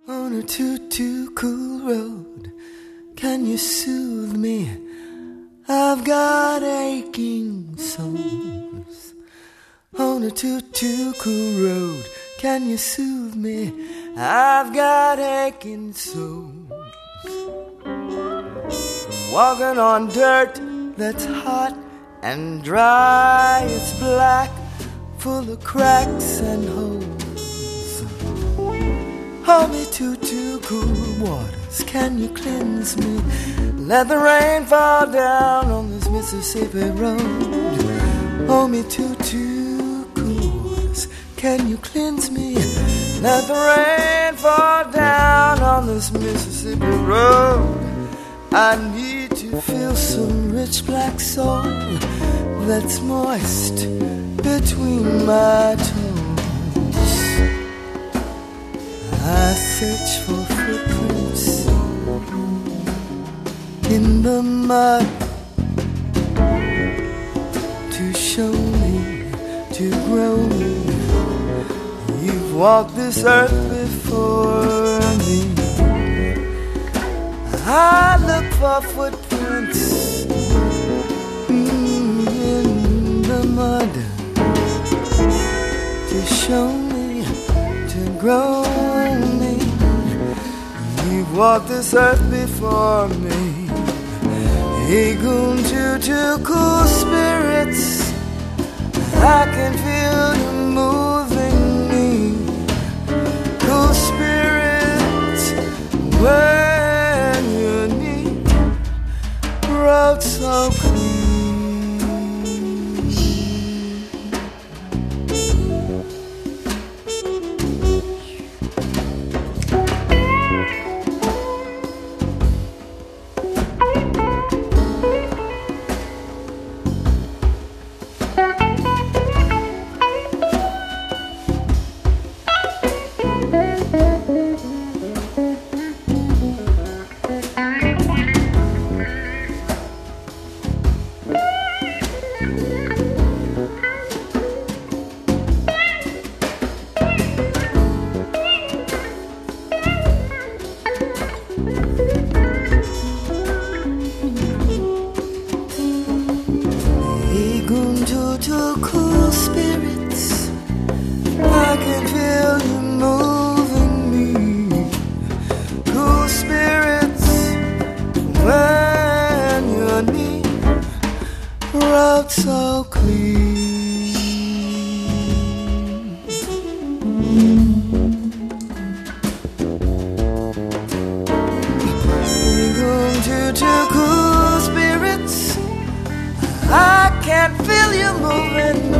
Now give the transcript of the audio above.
On a cool road, can you soothe me? I've got aching souls. On a cool road, can you soothe me? I've got aching souls. Walking on dirt that's hot and dry, it's black, full of cracks and holes. Hold me to cool waters, can you cleanse me? Let the rain fall down on this Mississippi road. Hold me to cool waters, can you cleanse me? Let the rain fall down on this Mississippi road. I need to feel some rich black soil that's moist between my toes. I search for footprints in the mud to show me, to grow me. You've walked this earth before me. I look for footprints in the mud to show me, to grow me. You've walked this earth before me. Hey, goon, to cool spirits, I can feel you moving me. Cool spirits, when you need road so clean. To cool spirits, I can feel you moving me. Cool spirits, when you're near, road so clean. We're going to cool spirits, I can't feel you moving